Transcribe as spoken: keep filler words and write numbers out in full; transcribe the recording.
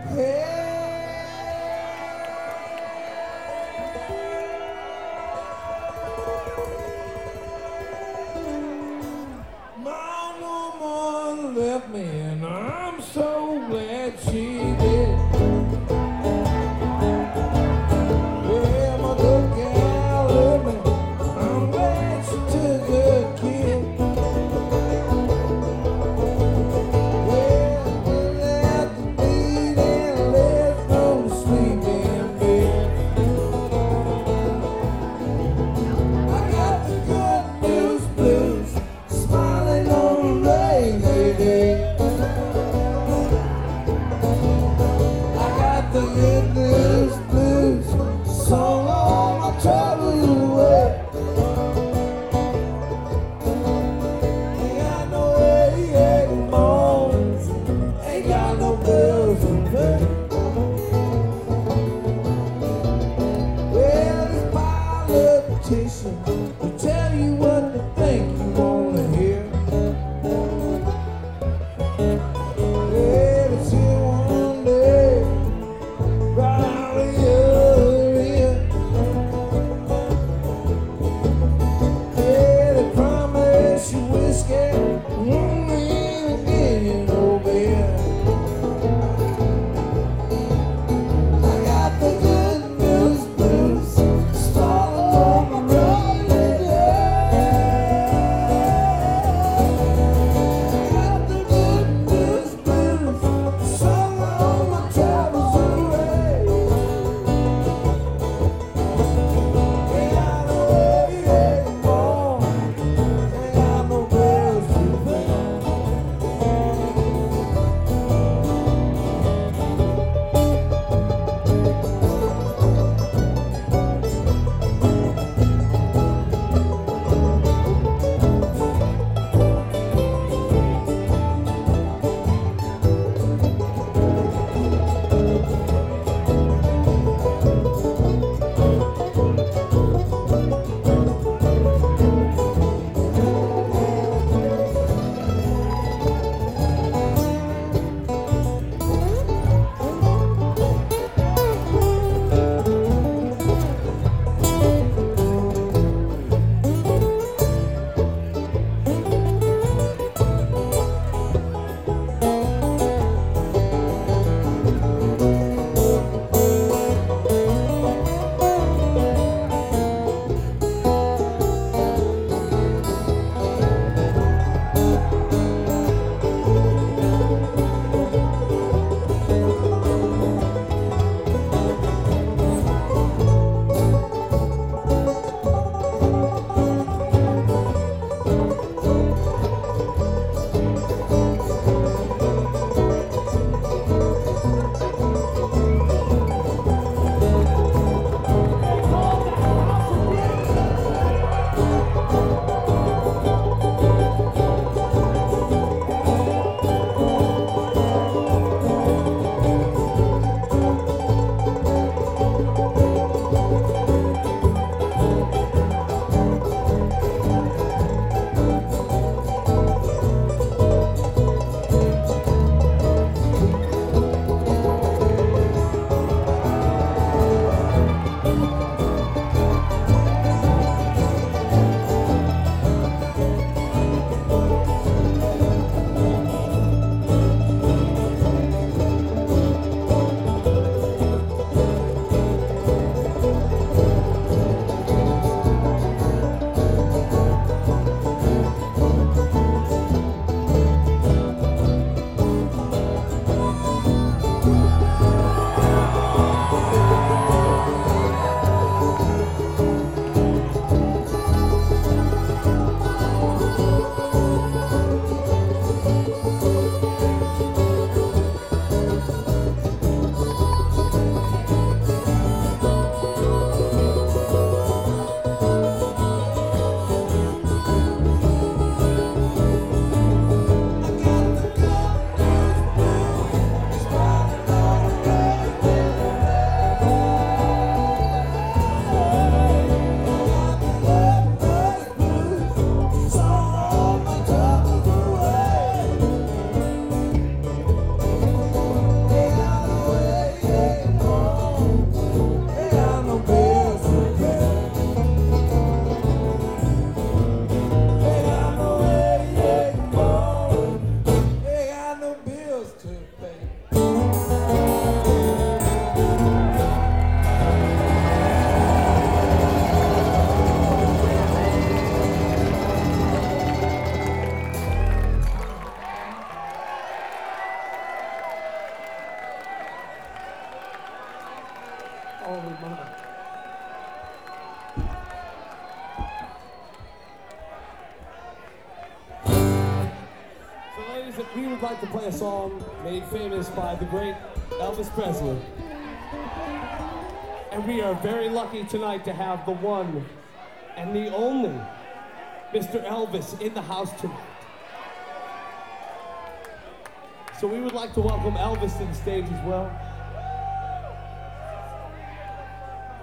My woman left me and I'm so glad she did. Yeah, my good gal left me. I'm glad she took a kid. Yeah, without the beat and left no sleep in bed. I got the good news blues, smiling on a rainy day. I got the good news blues, song all my troubles away. Ain't got no ache bones, ain't got no bills to pay. Well, this politician will tell you what they think you wanna hear. Yeah, it's here one day, right out of your ear. Yeah, they promise you whiskey, won't even give you no beer. Holy moly. So ladies, we would like to play a song made famous by the great Elvis Presley. And we are very lucky tonight to have the one and the only Mister Elvis in the house tonight. So we would like to welcome Elvis to the stage as well.